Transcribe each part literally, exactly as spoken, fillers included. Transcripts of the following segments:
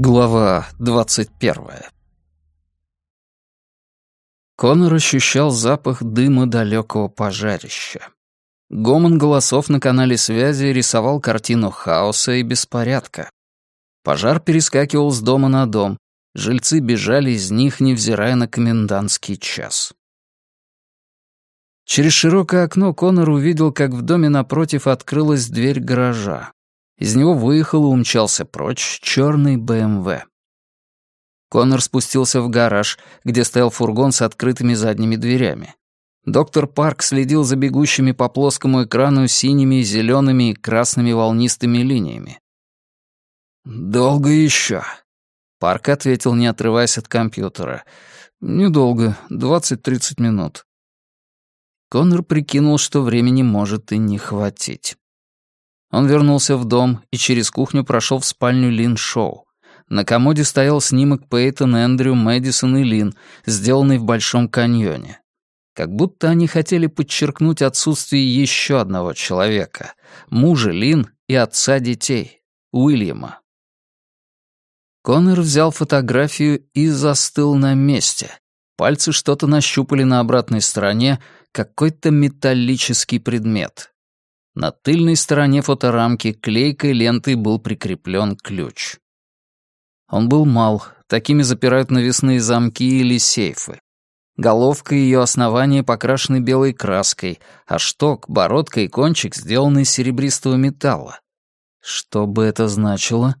Глава двадцать первая. Коннор ощущал запах дыма далекого пожарища. Гомон голосов на канале связи рисовал картину хаоса и беспорядка. Пожар перескакивал с дома на дом, жильцы бежали из них, невзирая на комендантский час. Через широкое окно Коннор увидел, как в доме напротив открылась дверь гаража. Из него выехал и умчался прочь черный бэ эм вэ. Коннор спустился в гараж, где стоял фургон с открытыми задними дверями. Доктор Парк следил за бегущими по плоскому экрану синими, зелеными и красными волнистыми линиями. «Долго еще?» Парк ответил, не отрываясь от компьютера. «Недолго, двадцать-тридцать минут». Коннор прикинул, что времени может и не хватить. Он вернулся в дом и через кухню прошел в спальню Лин Шоу. На комоде стоял снимок Пейтон, Эндрю, Мэдисон и Лин, сделанный в Большом каньоне. Как будто они хотели подчеркнуть отсутствие еще одного человека — мужа Лин и отца детей, Уильяма. Коннор взял фотографию и застыл на месте. Пальцы что-то нащупали на обратной стороне, какой-то металлический предмет. На тыльной стороне фоторамки клейкой лентой был прикреплен ключ. Он был мал, такими запирают навесные замки или сейфы. Головка и ее основание покрашены белой краской, а шток, бородка и кончик сделаны из серебристого металла. Что бы это значило?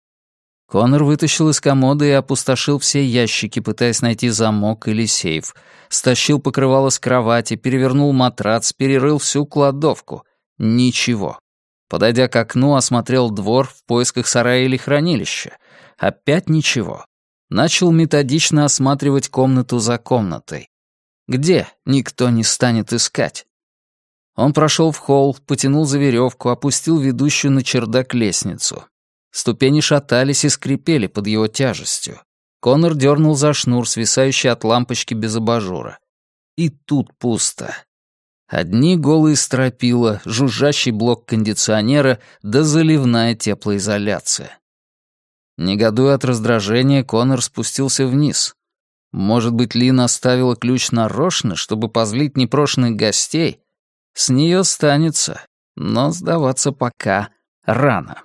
Коннор вытащил из комода и опустошил все ящики, пытаясь найти замок или сейф. Стащил покрывало с кровати, перевернул матрац, перерыл всю кладовку. Ничего. Подойдя к окну, осмотрел двор в поисках сарая или хранилища. Опять ничего. Начал методично осматривать комнату за комнатой. Где никто не станет искать? Он прошел в холл, потянул за веревку, опустил ведущую на чердак лестницу. Ступени шатались и скрипели под его тяжестью. Коннор дернул за шнур, свисающий от лампочки без абажура. И тут пусто. Одни голые стропила, жужжащий блок кондиционера да заливная теплоизоляция. Негодуя от раздражения, Коннор спустился вниз. Может быть, Лин оставила ключ нарочно, чтобы позлить непрошенных гостей? С нее станется, но сдаваться пока рано.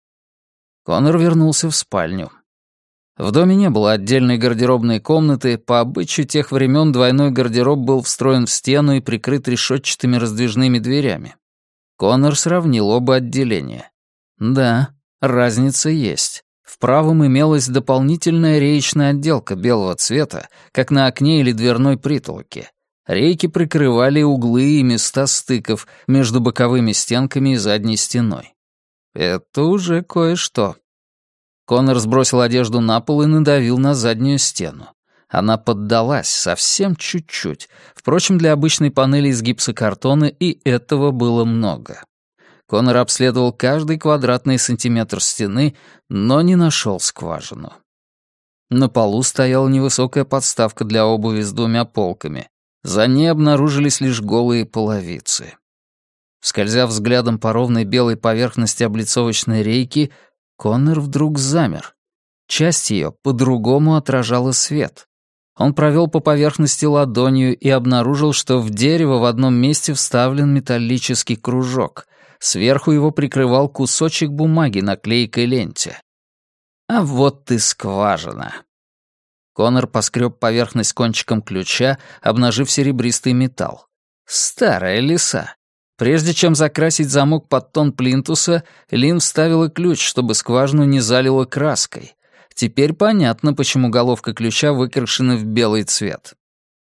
Коннор вернулся в спальню. В доме не было отдельной гардеробной комнаты, по обычаю тех времен двойной гардероб был встроен в стену и прикрыт решетчатыми раздвижными дверями. Коннор сравнил оба отделения. Да, разница есть. В правом имелась дополнительная реечная отделка белого цвета, как на окне или дверной притолоке. Рейки прикрывали углы и места стыков между боковыми стенками и задней стеной. Это уже кое-что. Коннор сбросил одежду на пол и надавил на заднюю стену. Она поддалась совсем чуть-чуть. Впрочем, для обычной панели из гипсокартона и этого было много. Коннор обследовал каждый квадратный сантиметр стены, но не нашел скважину. На полу стояла невысокая подставка для обуви с двумя полками. За ней обнаружились лишь голые половицы. Скользя взглядом по ровной белой поверхности облицовочной рейки, Коннор вдруг замер. Часть ее по-другому отражала свет. Он провел по поверхности ладонью и обнаружил, что в дерево в одном месте вставлен металлический кружок. Сверху его прикрывал кусочек бумаги на клейкой ленте. А вот и скважина. Коннор поскреб поверхность кончиком ключа, обнажив серебристый металл. Старая лиса. Прежде чем закрасить замок под тон плинтуса, Лин вставила ключ, чтобы скважину не залило краской. Теперь понятно, почему головка ключа выкрашена в белый цвет.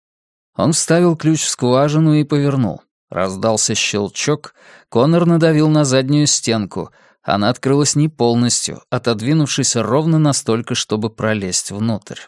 Он вставил ключ в скважину и повернул. Раздался щелчок, Коннор надавил на заднюю стенку. Она открылась не полностью, отодвинувшись ровно настолько, чтобы пролезть внутрь.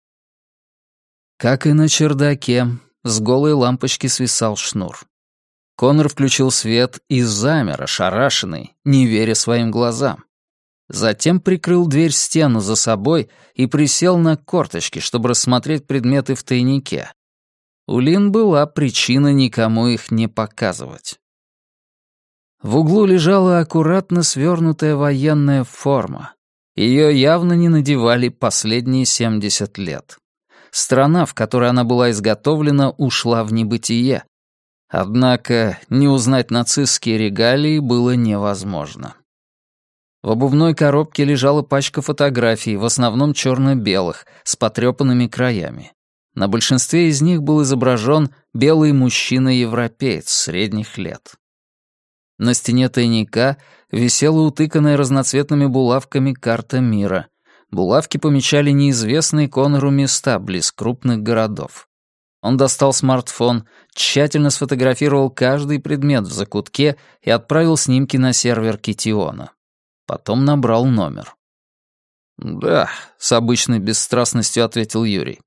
Как и на чердаке, с голой лампочки свисал шнур. Коннор включил свет и замер, ошарашенный, не веря своим глазам. Затем прикрыл дверь в стену за собой и присел на корточки, чтобы рассмотреть предметы в тайнике. У Лин была причина никому их не показывать. В углу лежала аккуратно свернутая военная форма. Ее явно не надевали последние семьдесят лет. Страна, в которой она была изготовлена, ушла в небытие. Однако не узнать нацистские регалии было невозможно. В обувной коробке лежала пачка фотографий, в основном черно-белых, с потрепанными краями. На большинстве из них был изображен белый мужчина-европеец средних лет. На стене тайника висела утыканная разноцветными булавками карта мира. Булавки помечали неизвестные Коннору места близ крупных городов. Он достал смартфон, тщательно сфотографировал каждый предмет в закутке и отправил снимки на сервер Китиона. Потом набрал номер. «Да», — с обычной бесстрастностью ответил Юрий.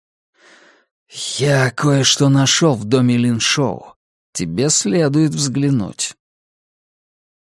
«Я кое-что нашел в доме Линшоу. Тебе следует взглянуть».